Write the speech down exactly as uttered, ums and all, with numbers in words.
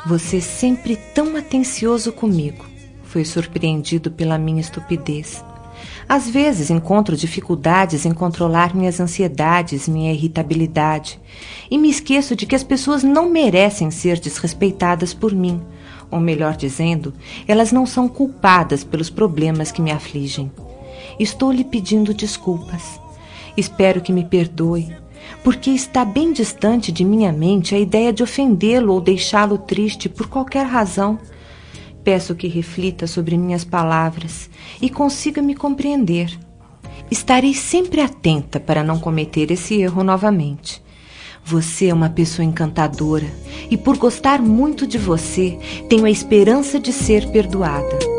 Você sempre tão atencioso comigo. Fui surpreendido pela minha estupidez. Às vezes encontro dificuldades em controlar minhas ansiedades, minha irritabilidade, e me esqueço de que as pessoas não merecem ser desrespeitadas por mim, ou melhor dizendo, elas não são culpadas pelos problemas que me afligem. Estou lhe pedindo desculpas. Espero que me perdoe, porque está bem distante de minha mente a ideia de ofendê-lo ou deixá-lo triste por qualquer razão. Peço que reflita sobre minhas palavras e consiga me compreender. Estarei sempre atenta para não cometer esse erro novamente. Você é uma pessoa encantadora e, por gostar muito de você, tenho a esperança de ser perdoada.